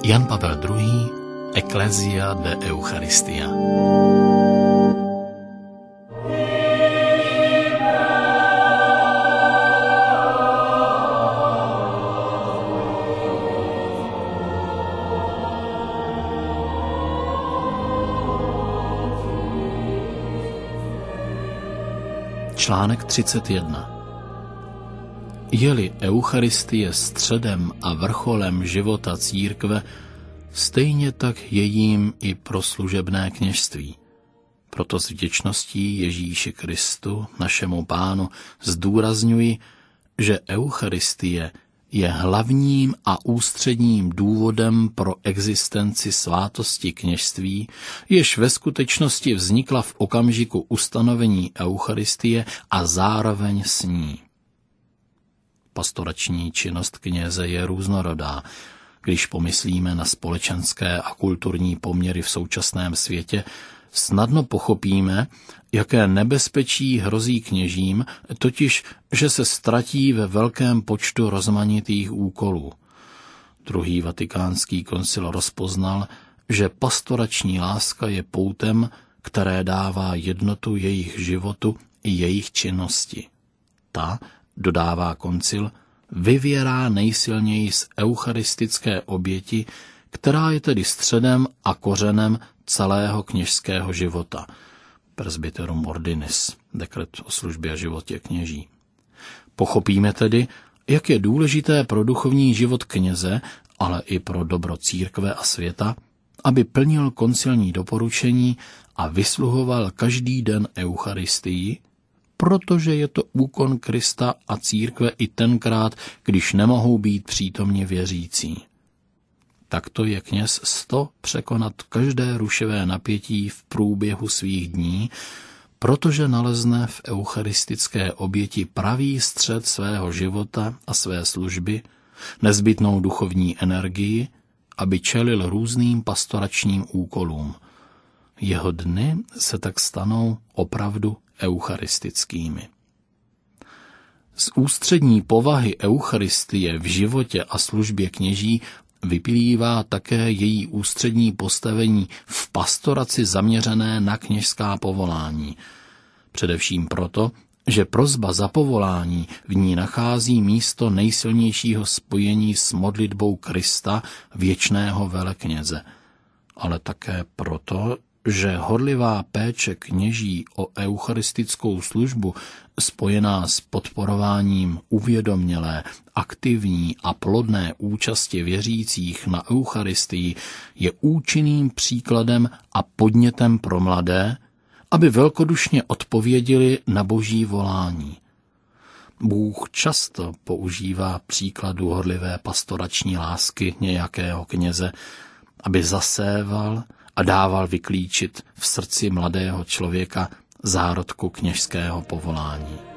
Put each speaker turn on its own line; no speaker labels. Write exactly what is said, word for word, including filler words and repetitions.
Jan Pavel druhý. Ecclesia de Eucharistia. Článek třicet jedna. Je-li Eucharistie středem a vrcholem života církve, stejně tak je jím i pro služebné kněžství. Proto s vděčností Ježíši Kristu, našemu Pánu, zdůrazňuji, že Eucharistie je hlavním a ústředním důvodem pro existenci svátosti kněžství, jež ve skutečnosti vznikla v okamžiku ustanovení Eucharistie a zároveň s ní. Pastorační činnost kněze je různorodá. Když pomyslíme na společenské a kulturní poměry v současném světě, snadno pochopíme, jaké nebezpečí hrozí kněžím, totiž, že se ztratí ve velkém počtu rozmanitých úkolů. Druhý vatikánský koncil rozpoznal, že pastorační láska je poutem, které dává jednotu jejich životu i jejich činnosti. Ta, dodává koncil, vyvěrá nejsilněji z eucharistické oběti, která je tedy středem a kořenem celého kněžského života. Presbyterum Ordinis, dekret o službě a životě kněží. Pochopíme tedy, jak je důležité pro duchovní život kněze, ale i pro dobro církve a světa, aby plnil koncilní doporučení a vysluhoval každý den Eucharistii, protože je to úkon Krista a církve i tenkrát, když nemohou být přítomni věřící. Takto je kněz sto překonat každé rušivé napětí v průběhu svých dní, protože nalezne v eucharistické oběti pravý střed svého života a své služby, nezbytnou duchovní energii, aby čelil různým pastoračním úkolům. Jeho dny se tak stanou opravdu eucharistickými. Z ústřední povahy Eucharistie v životě a službě kněží vyplývá také její ústřední postavení v pastoraci zaměřené na kněžská povolání. Především proto, že prosba za povolání v ní nachází místo nejsilnějšího spojení s modlitbou Krista, věčného velekněze. Ale také proto, že horlivá péče kněží o eucharistickou službu, spojená s podporováním uvědomělé, aktivní a plodné účasti věřících na Eucharistii, je účinným příkladem a podnětem pro mladé, aby velkodušně odpověděli na boží volání. Bůh často používá příkladu horlivé pastorační lásky nějakého kněze, aby zaséval a dával vyklíčit v srdci mladého člověka zárodku kněžského povolání.